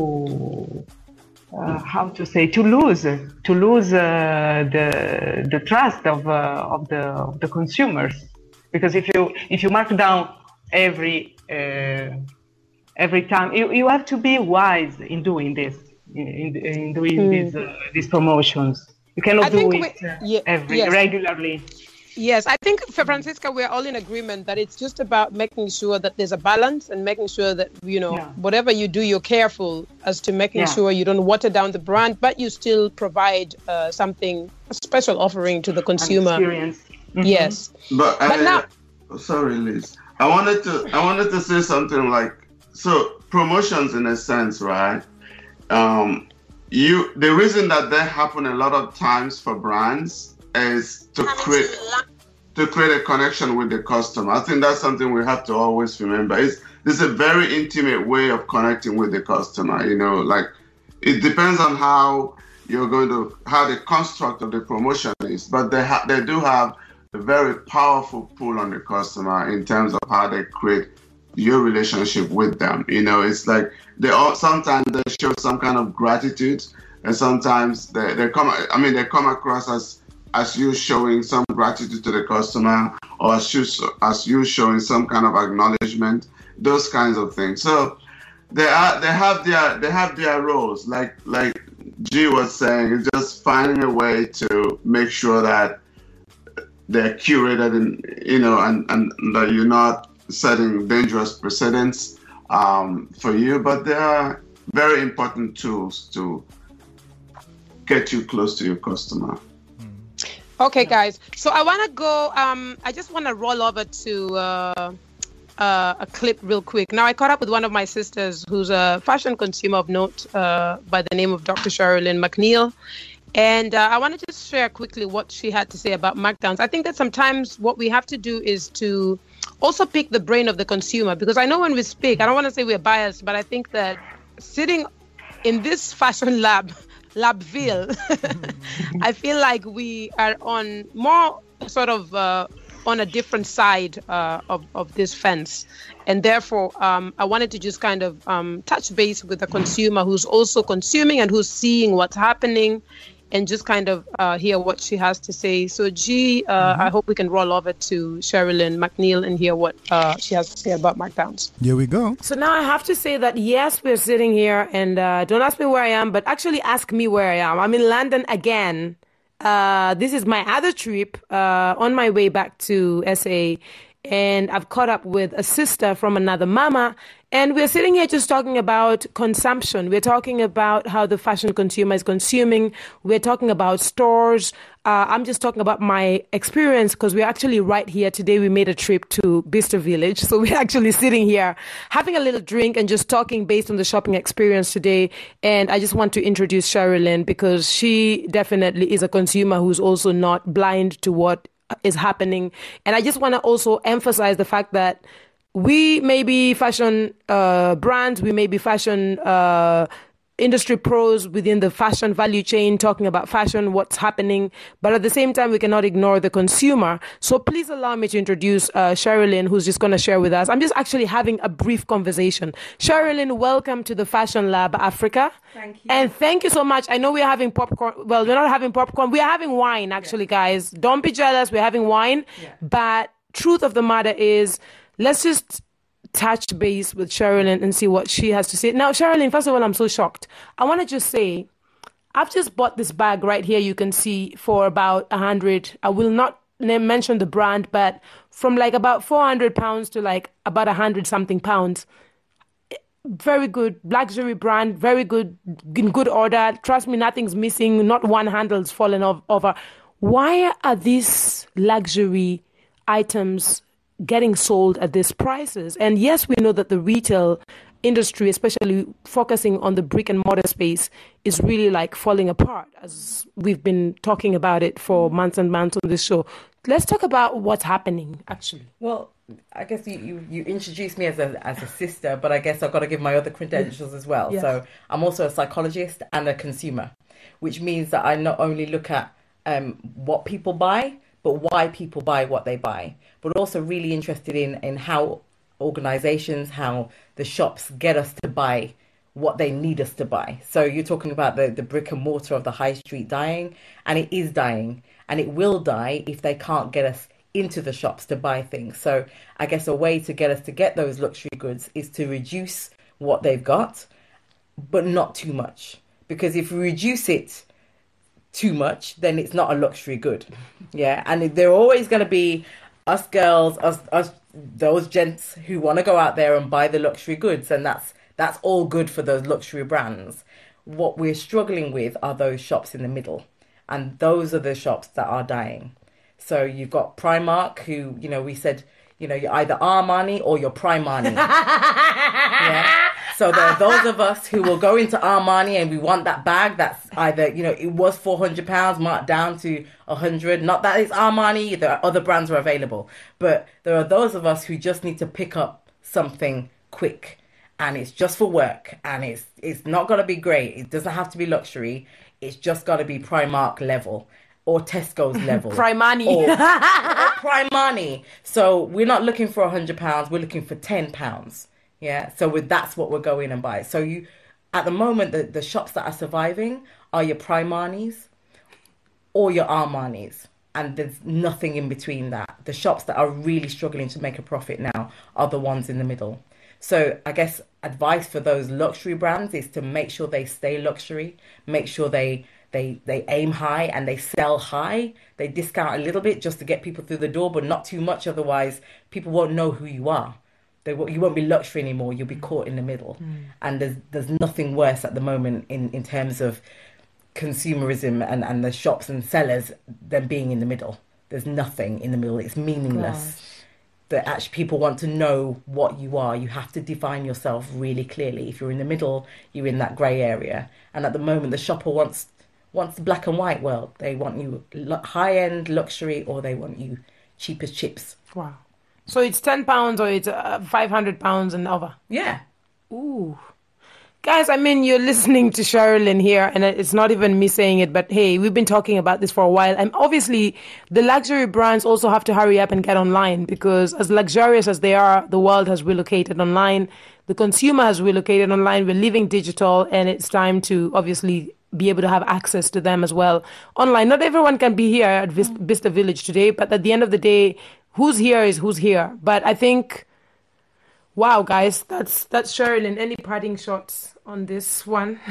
Speaker 3: to. Uh, how to say to lose to lose uh, the the trust of uh, of the of the consumers, because if you if you mark down every uh, every time, you, you have to be wise in doing this, in, in doing
Speaker 6: Mm.
Speaker 3: these uh, these promotions. You cannot
Speaker 6: I
Speaker 3: do
Speaker 6: think
Speaker 3: it
Speaker 6: we-
Speaker 3: uh,
Speaker 6: ye-
Speaker 3: every
Speaker 6: yes.
Speaker 3: regularly.
Speaker 6: Yes, I think for Francisca, we're all in agreement that it's just about making sure that there's a balance and making sure that, you know,
Speaker 3: Yeah.
Speaker 6: whatever you do, you're careful as to making
Speaker 3: Yeah.
Speaker 6: sure you don't water down the brand, but you still provide uh, something, a special offering to the
Speaker 3: An
Speaker 6: consumer.
Speaker 3: experience. Mhm.
Speaker 6: Yes.
Speaker 4: But,
Speaker 6: But
Speaker 4: I,
Speaker 6: now-
Speaker 4: sorry, Liz. I wanted to I wanted to say something like, so promotions in a sense, right? Um, you the reason that they happen a lot of times for brands is to create to create a connection with the customer. I think that's something we have to always remember. It's this is a very intimate way of connecting with the customer. You know, like it depends on how you're going to how the construct of the promotion is, but they ha- they do have a very powerful pull on the customer in terms of how they create your relationship with them. You know, it's like they all sometimes they show some kind of gratitude, and sometimes they, they come. I mean, they come across as as you showing some gratitude to the customer, or as you as you showing some kind of acknowledgement. Those kinds of things. So they are they have their they have their roles. Like like G was saying, it's just finding a way to make sure that they're curated and you know and, and that you're not setting dangerous precedents um, for you. But they are very important tools to get you close to your customer.
Speaker 6: Okay, guys. So I want to go. Um, I just want to roll over to uh, uh, a clip real quick. Now, I caught up with one of my sisters who's a fashion consumer of note uh, by the name of Doctor Sherilyn McNeil. And uh, I want to just share quickly what she had to say about markdowns. I think that sometimes what we have to do is to also pick the brain of the consumer, because I know when we speak, I don't want to say we're biased, but I think that sitting in this fashion lab, Labville, I feel like we are on more sort of uh, on a different side uh, of, of this fence. And therefore, um, I wanted to just kind of um, touch base with the consumer who's also consuming and who's seeing what's happening, and just kind of uh, hear what she has to say. So, G, uh, mm-hmm. I hope we can roll over to Sherilyn McNeil and hear what uh, she has to say about markdowns.
Speaker 2: Here we go.
Speaker 7: So now I have to say that, yes, we're sitting here, and uh, don't ask me where I am, but actually ask me where I am. I'm in London again. Uh, this is my other trip uh, on my way back to S A, and I've caught up with a sister from another mama, and we're sitting here just talking about consumption. We're talking about how the fashion consumer is consuming. We're talking about stores. Uh, I'm just talking about my experience, because we're actually right here today. We made a trip to Bicester Village. So we're actually sitting here having a little drink and just talking based on the shopping experience today. And I just want to introduce Sherilyn, because she definitely is a consumer who's also not blind to what is happening. And I just want to also emphasize the fact that we may be fashion uh, brands, we may be fashion uh, industry pros within the fashion value chain, talking about fashion, what's happening, but at the same time, we cannot ignore the consumer. So please allow me to introduce uh, Sherilyn, who's just going to share with us. I'm just actually having a brief conversation. Sherilyn, welcome to the Fashion Lab Africa.
Speaker 8: Thank you.
Speaker 7: And thank you so much. I know we're having popcorn. Well, we're not having popcorn. We're having wine, actually, yeah. Guys. Don't be jealous. We're having wine. Yeah. But truth of the matter is, let's just touch base with Sherilyn and see what she has to say. Now, Sherilyn, first of all, I'm so shocked. I want to just say, I've just bought this bag right here, you can see, for about a hundred. I will not name, mention the brand, but from like about four hundred pounds to like about a hundred something pounds. Very good luxury brand, very good, in good order. Trust me, nothing's missing. Not one handle's fallen off, over. Why are these luxury items getting sold at these prices? And yes, we know that the retail industry, especially focusing on the brick and mortar space, is really like falling apart, as we've been talking about it for months and months on this show. Let's talk about what's happening, actually.
Speaker 8: Well, I guess you, you, you introduced me as a as a sister, but I guess I've got to give my other credentials as well. Yes. So I'm also a psychologist and a consumer, which means that I not only look at um, what people buy, but why people buy what they buy, but also really interested in, in how organizations, how the shops get us to buy what they need us to buy. So you're talking about the, the brick and mortar of the high street dying, and it is dying, and it will die if they can't get us into the shops to buy things. So I guess a way to get us to get those luxury goods is to reduce what they've got, but not too much. Because if we reduce it too much, then it's not a luxury good. Yeah, and there are always going to be us girls, us, us those gents who want to go out there and buy the luxury goods, and that's that's all good for those luxury brands. What we're struggling with are those shops in the middle, and those are the shops that are dying. So you've got Primark, who, you know, we said, you know, you're either Armani or you're Primani. Yeah. So there are those of us who will go into Armani and we want that bag that's either, you know, it was four hundred pounds marked down to one hundred. Not that it's Armani, there are other brands are available. But there are those of us who just need to pick up something quick. And it's just for work. And it's it's not going to be great. It doesn't have to be luxury. It's just got to be Primark level. Or Tesco's level.
Speaker 7: Primani.
Speaker 8: Or, or Primani. So we're not looking for one hundred pounds. We're looking for ten pounds. Yeah. So with, that's what we're going and buy. So you, at the moment, the, the shops that are surviving are your Primanis or your Armanis. And there's nothing in between that. The shops that are really struggling to make a profit now are the ones in the middle. So I guess advice for those luxury brands is to make sure they stay luxury, make sure they they they aim high and they sell high. They discount a little bit just to get people through the door, but not too much, otherwise people won't know who you are. They you won't be luxury anymore. You'll be caught in the middle. Mm. And there's there's nothing worse at the moment in, in terms of consumerism and, and the shops and sellers than being in the middle. There's nothing in the middle. It's meaningless. Gosh. That actually people want to know what you are. You have to define yourself really clearly. If you're in the middle, you're in that grey area. And at the moment, the shopper wants wants the black and white world. They want you high-end luxury, or they want you cheap as chips.
Speaker 7: Wow. So it's ten pounds or it's uh, five hundred pounds and over?
Speaker 8: Yeah.
Speaker 7: Ooh. Guys, I mean, you're listening to Sherilyn here, and it's not even me saying it, but hey, we've been talking about this for a while. And obviously, the luxury brands also have to hurry up and get online, because as luxurious as they are, the world has relocated online. The consumer has relocated online. We're living digital, and it's time to obviously be able to have access to them as well online. Not everyone can be here at Vista Village today, but at the end of the day, who's here is who's here. But I think... Wow, guys, that's that's Sherilyn. Any parting shots on this one?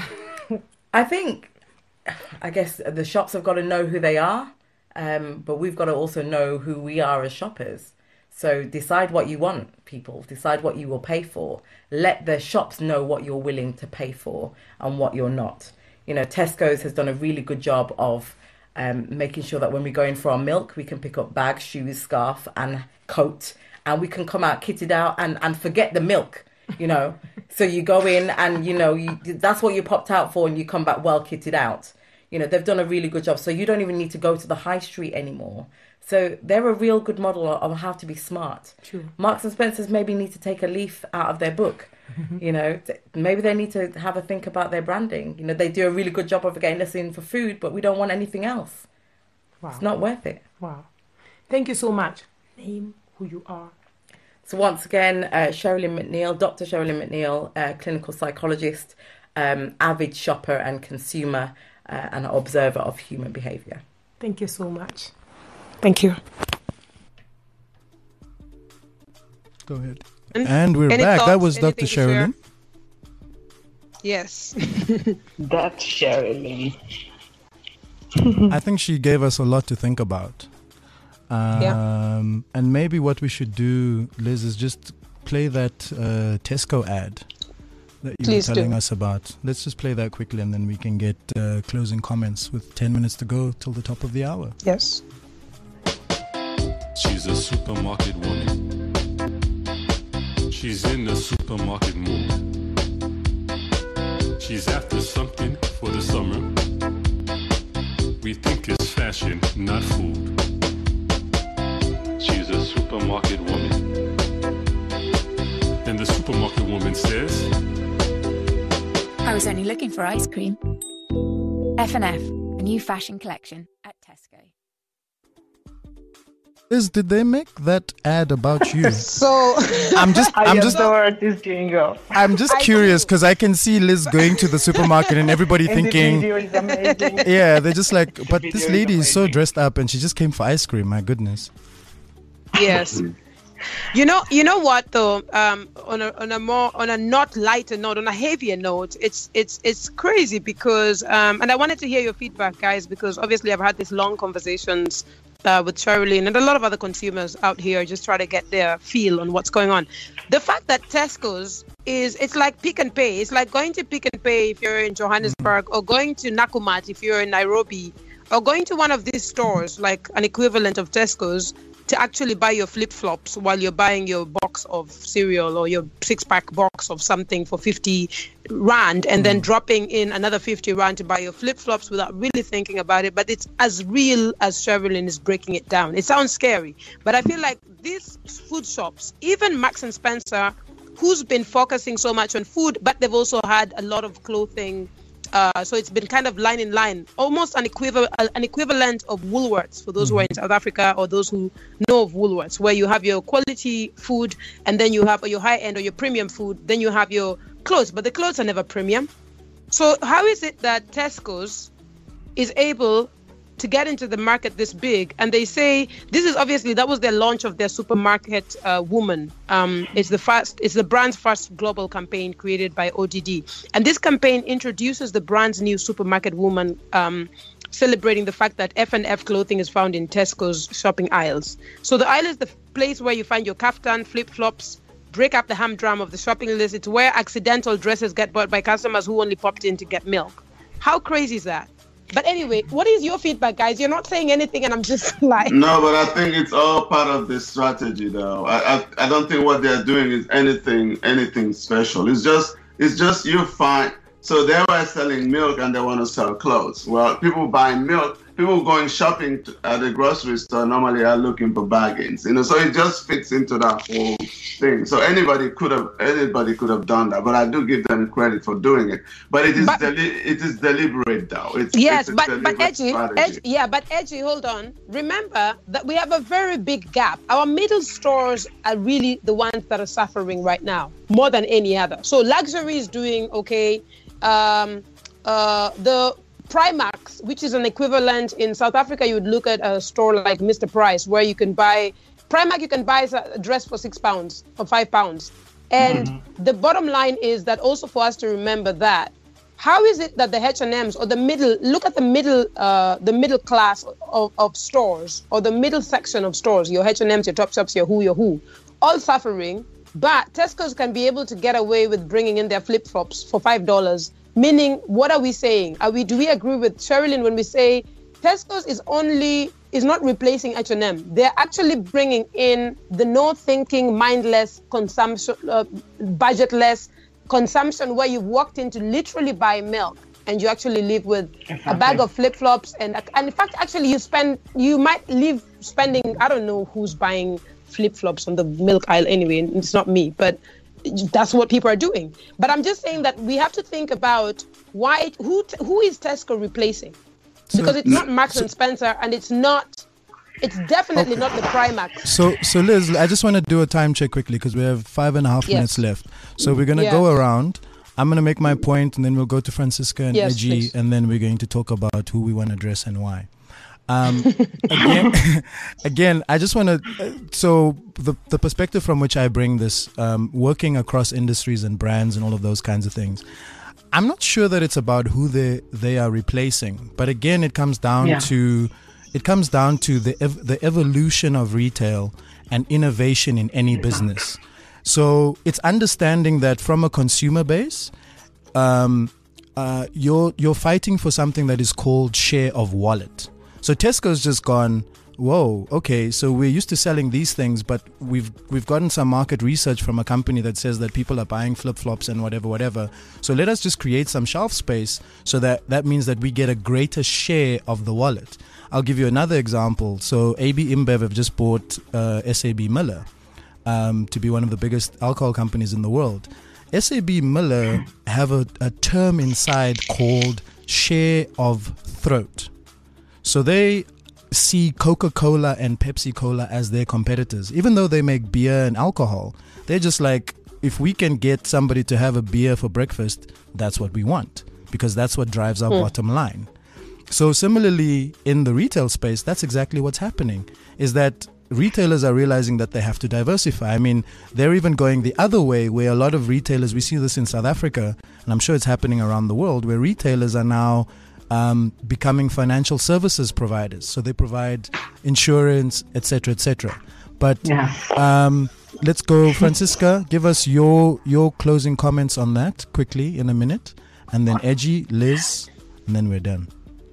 Speaker 8: I think, I guess the shops have got to know who they are, um, but we've got to also know who we are as shoppers. So decide what you want, people. Decide what you will pay for. Let the shops know what you're willing to pay for and what you're not. You know, Tesco's has done a really good job of um, making sure that when we go in for our milk, we can pick up bags, shoes, scarf and coat. And we can come out kitted out and, and forget the milk, you know. So you go in and, you know, you, that's what you popped out for, and you come back well kitted out. You know, they've done a really good job. So you don't even need to go to the high street anymore. So they're a real good model of how to be smart.
Speaker 7: True.
Speaker 8: Marks and Spencer's maybe need to take a leaf out of their book. You know, maybe they need to have a think about their branding. You know, they do a really good job of getting us in for food, but we don't want anything else. Wow. It's not worth it.
Speaker 7: Wow. Thank you so much. Name who you are.
Speaker 8: So once again, uh, Sherilyn McNeil, Doctor Sherilyn McNeil, uh, clinical psychologist, um, avid shopper and consumer, uh, and observer of human behaviour.
Speaker 7: Thank you so much. Thank you.
Speaker 2: Go ahead. And, and we're back. Thoughts, that was Doctor Sherilyn.
Speaker 6: Yes.
Speaker 3: That's Sherilyn.
Speaker 2: I think she gave us a lot to think about. Um, yeah. And maybe what we should do, Liz, is just play that uh, Tesco ad that you
Speaker 6: Please
Speaker 2: were telling
Speaker 6: do.
Speaker 2: us about. Let's just play that quickly, and then we can get uh, closing comments with ten minutes to go till the top of the hour.
Speaker 6: Yes.
Speaker 5: She's a supermarket woman. She's in the supermarket mood. She's after something for the summer. We think it's fashion, not food. She's a supermarket woman. And the supermarket woman says,
Speaker 9: I was only looking for ice cream. F and F, a new fashion collection at Tesco.
Speaker 2: Liz, did they make that ad about you?
Speaker 6: So
Speaker 2: I'm just,
Speaker 3: I
Speaker 2: I'm just,
Speaker 3: adore this jingle.
Speaker 2: I'm just
Speaker 6: I
Speaker 2: curious
Speaker 6: do.
Speaker 2: because I can see Liz going to the supermarket and everybody
Speaker 3: And
Speaker 2: thinking,
Speaker 3: the video is amazing.
Speaker 2: yeah, they're just like, but
Speaker 3: video
Speaker 2: this
Speaker 3: is
Speaker 2: lady is so
Speaker 3: amazing.
Speaker 2: dressed up and she just came for ice cream. My goodness.
Speaker 6: Yes. You know, you know what though? Um, on a on a more on a not lighter note, on a heavier note, it's it's it's crazy because um, and I wanted to hear your feedback, guys, because obviously I've had these long conversations uh, with Sherilyn and a lot of other consumers out here, just try to get their feel on what's going on. The fact that Tesco's is it's like Pick and Pay. It's like going to Pick and Pay if you're in Johannesburg, or going to Nakumatt if you're in Nairobi, or going to one of these stores like an equivalent of Tesco's, to actually buy your flip-flops while you're buying your box of cereal or your six-pack box of something for fifty rand, and mm. then dropping in another fifty rand to buy your flip-flops without really thinking about it. But it's as real as Sherilyn is breaking it down. It sounds scary, but I feel like these food shops, even Marks and Spencer, who's been focusing so much on food, but they've also had a lot of clothing. Uh, so it's been kind of line in line, almost an equivalent, an equivalent of Woolworths for those mm-hmm. who are in South Africa or those who know of Woolworths, where you have your quality food and then you have your high end or your premium food, then you have your clothes, but the clothes are never premium. So how is it that Tesco's is able to get into the market this big, and they say this is obviously that was their launch of their supermarket uh, woman. Um, it's the first, it's the brand's first global campaign created by O D D, and this campaign introduces the brand's new supermarket woman, um, celebrating the fact that F and F clothing is found in Tesco's shopping aisles. So the aisle is the place where you find your kaftan, flip flops, break up the humdrum of the shopping list. It's where accidental dresses get bought by customers who only popped in to get milk. How crazy is that? But anyway, what is your feedback, guys? You're not saying anything, and I'm just like...
Speaker 4: No, but I think it's all part of the strategy, though. I, I I don't think what they're doing is anything anything special. It's just it's just you find... So they were selling milk and they want to sell clothes. Well, people buying milk, people going shopping to, at the grocery store normally are looking for bargains, you know. So it just fits into that whole thing. So anybody could have anybody could have done that, but I do give them credit for doing it. But it is but, deli- it is deliberate, though. It's,
Speaker 6: yes,
Speaker 4: it's
Speaker 6: but but Edgy, Edgy, yeah, but Edgy, hold on. Remember that we have a very big gap. Our middle stores are really the ones that are suffering right now more than any other. So luxury is doing okay. Um, uh, the Primark, which is an equivalent in South Africa, you would look at a store like Mister Price, where you can buy Primark. You can buy a dress for six pounds or five pounds. And mm-hmm. the bottom line is that also for us to remember that how is it that the H and M's or the middle look at the middle uh, the middle class of, of stores or the middle section of stores, your H and M's, your Topshops, your Who, your Who, all suffering. But Tesco's can be able to get away with bringing in their flip-flops for five dollars, meaning what are we saying? Are we, do we agree with Sherilyn when we say Tesco's is only, is not replacing H and M? They're actually bringing in the no-thinking, mindless consumption, uh, budgetless consumption where you've walked in to literally buy milk and you actually live with exactly. a bag of flip-flops. And, and in fact, actually you spend, you might live spending, I don't know who's buying flip-flops on the milk aisle anyway, and it's not me, but that's what people are doing. But I'm just saying that we have to think about why, who who is Tesco replacing? Because so, it's not Marks so, and Spencer, and it's not, it's definitely okay. not the Primark.
Speaker 2: So, so Liz, I just want to do a time check quickly because we have five and a half yes. minutes left. So we're going to yeah. go around. I'm going to make my point, and then we'll go to Francisca and yes, Edgy, please. And then we're going to talk about who we want to address and why. Um, again, again, I just want to, so the the perspective from which I bring this, um, working across industries and brands and all of those kinds of things, I'm not sure that it's about who they, they are replacing. But again, it comes down yeah. to, it comes down to the ev- the evolution of retail and innovation in any business. So it's understanding that from a consumer base, um, uh, you're you're fighting for something that is called share of wallet. So Tesco's just gone, whoa, okay, so we're used to selling these things, but we've we've gotten some market research from a company that says that people are buying flip-flops and whatever, whatever. So let us just create some shelf space so that that means that we get a greater share of the wallet. I'll give you another example. So A B InBev have just bought uh, S A B Miller um, to be one of the biggest alcohol companies in the world. S A B Miller have a, a term inside called share of throat. So they see Coca-Cola and Pepsi-Cola as their competitors. Even though they make beer and alcohol, they're just like, if we can get somebody to have a beer for breakfast, that's what we want, because that's what drives our mm. bottom line. So similarly, in the retail space, that's exactly what's happening, is that retailers are realizing that they have to diversify. I mean, they're even going the other way, where a lot of retailers, we see this in South Africa, and I'm sure it's happening around the world, where retailers are now Um, becoming financial services providers. So they provide insurance, et cetera, et cetera. But yeah. um, let's go, Francisca, give us your your closing comments on that quickly in a minute. And then Edgy, Liz, and then we're done.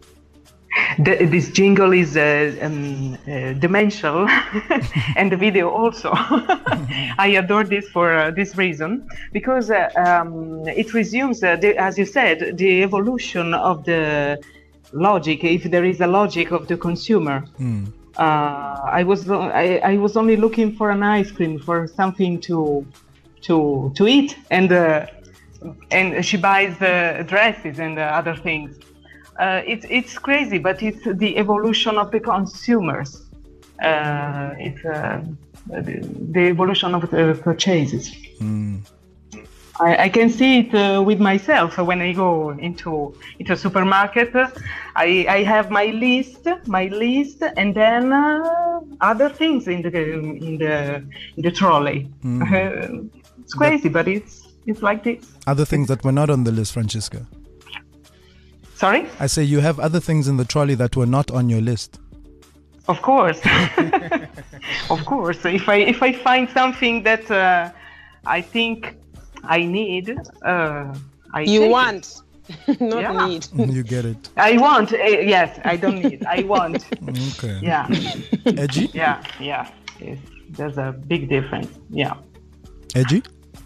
Speaker 3: The, this jingle is uh, um, uh, dimensional and the video also. I adore this for uh, this reason, because uh, um, it resumes, uh, the, as you said, the evolution of the logic, if there is a logic of the consumer. Mm. Uh, I was I, I was only looking for an ice cream, for something to to to eat, and uh, and she buys uh, dresses and uh, other things. Uh, it's it's crazy, but it's the evolution of the consumers. Uh, it's uh, the, the evolution of the purchases.
Speaker 2: Mm.
Speaker 3: I, I can see it uh, with myself when I go into into a supermarket. I I have my list, my list, and then uh, other things in the in the in the trolley. Mm. Uh, it's crazy, but, but it's it's like this.
Speaker 2: Other things that were not on the list, Francisca.
Speaker 3: Sorry?
Speaker 2: I say you have other things in the trolley that were not on your list.
Speaker 3: Of course, of course. If I if I find something that uh, I think I need, uh, I
Speaker 6: you
Speaker 3: take
Speaker 6: want,
Speaker 3: it.
Speaker 6: not
Speaker 3: Yeah.
Speaker 6: need.
Speaker 2: You get it.
Speaker 3: I want. Uh, yes, I don't need. I want.
Speaker 2: Okay.
Speaker 3: Yeah.
Speaker 2: Edgy?
Speaker 3: Yeah, yeah. It's, there's a big difference. Yeah.
Speaker 2: Edgy?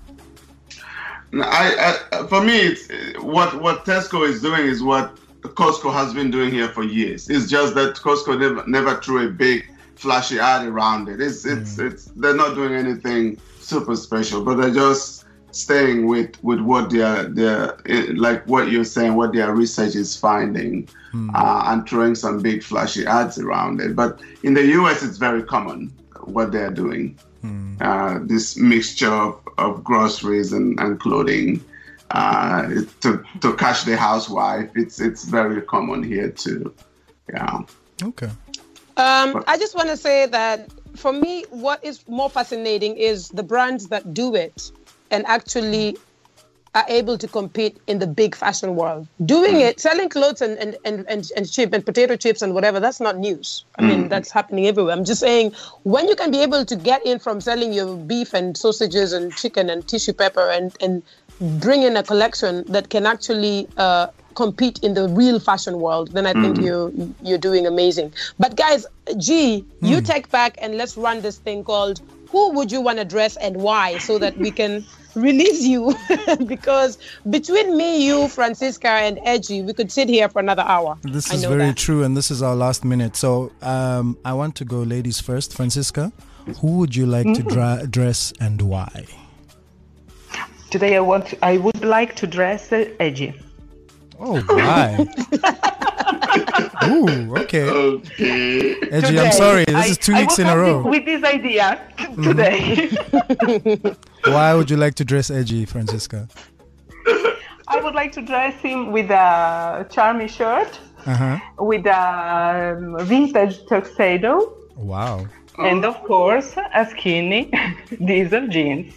Speaker 4: No, I, I, for me, it's, what what Tesco is doing is what Costco has been doing here for years. It's just that Costco never never threw a big flashy ad around it. It's it's mm. it's they're not doing anything super special, but they're just staying with, with what their their like what you're saying, what their research is finding, mm. uh, and throwing some big flashy ads around it. But in the U S, it's very common what they're doing. Mm. Uh, this mixture of, of groceries and, and clothing. Uh, to to catch the housewife, it's it's very common here too. Yeah.
Speaker 2: Okay.
Speaker 6: Um, I just want to say that for me, what is more fascinating is the brands that do it and actually are able to compete in the big fashion world. Doing mm. it, selling clothes and and, and, and and chip and potato chips and whatever, that's not news. I mm. mean, that's happening everywhere. I'm just saying, when you can be able to get in from selling your beef and sausages and chicken and tissue paper and and bring in a collection that can actually uh, compete in the real fashion world, then I think mm. you're, you're doing amazing. But guys, G, mm. you take back and let's run this thing called Who Would You Want to Dress and Why, so that we can release you. Because between me, you, Francisca, and Edgy, we could sit here for another hour.
Speaker 2: This
Speaker 6: I
Speaker 2: is
Speaker 6: know
Speaker 2: very
Speaker 6: that.
Speaker 2: true, and this is our last minute. So um, I want to go ladies first. Francisca, who would you like mm. to dra- dress and why?
Speaker 3: Today I want. I would like to dress uh, Edgy.
Speaker 2: Oh, why? Ooh, okay.
Speaker 4: Okay.
Speaker 2: Edgy,
Speaker 3: Today,
Speaker 2: I'm sorry. This
Speaker 3: I,
Speaker 2: is two
Speaker 3: I
Speaker 2: weeks in
Speaker 3: woke
Speaker 2: a
Speaker 3: up
Speaker 2: row.
Speaker 3: with this idea t- today.
Speaker 2: Mm-hmm. Why would you like to dress Edgy, Francisca?
Speaker 3: I would like to dress him with a charming shirt, uh-huh. with a um, vintage tuxedo.
Speaker 2: Wow.
Speaker 3: And of course, a skinny diesel jeans.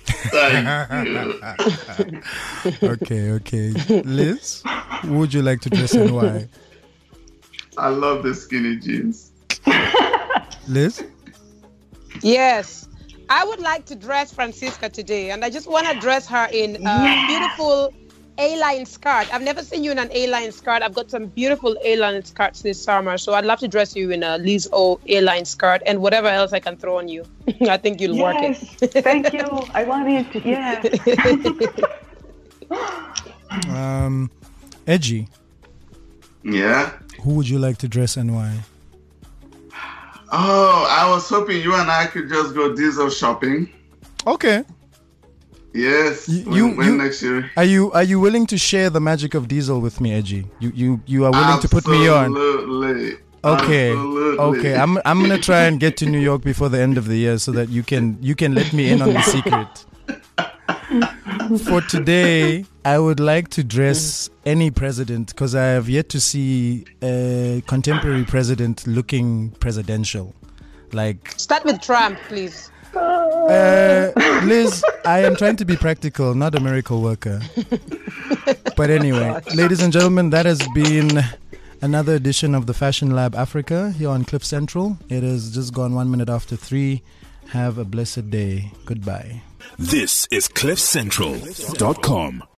Speaker 2: okay, okay. Liz, who would you like to dress and why?
Speaker 4: I love the skinny jeans.
Speaker 2: Liz?
Speaker 6: Yes. I would like to dress Francisca today, and I just want to dress her in a yes. beautiful A-line skirt. I've never seen you in an A-line skirt. I've got some beautiful A-line skirts this summer, so I'd love to dress you in a Liz O A-line skirt and whatever else I can throw on you. I think you'll
Speaker 3: yes.
Speaker 6: work it.
Speaker 3: Thank you. I want it. Yes.
Speaker 2: um, Edgy.
Speaker 4: Yeah.
Speaker 2: Who would you like to dress and why?
Speaker 4: Oh, I was hoping you and I could just go diesel shopping.
Speaker 2: Okay.
Speaker 4: Yes.
Speaker 2: You,
Speaker 4: when,
Speaker 2: you,
Speaker 4: when
Speaker 2: you
Speaker 4: next year?
Speaker 2: Are you are you willing to share the magic of diesel with me, Edgy? You you you are willing
Speaker 4: Absolutely.
Speaker 2: to put me on?
Speaker 4: Absolutely.
Speaker 2: Okay.
Speaker 4: Absolutely.
Speaker 2: Okay. I'm I'm gonna try and get to New York before the end of the year so that you can you can let me in on the secret. For today, I would like to dress any president because I have yet to see a contemporary president looking presidential. Like
Speaker 6: start with Trump, please.
Speaker 2: Uh, Liz, I am trying to be practical, not a miracle worker. But anyway, ladies and gentlemen, that has been another edition of the Fashion Lab Africa here on Cliff Central. It has just gone one minute after three. Have a blessed day. Goodbye.
Speaker 1: This is cliff central dot com.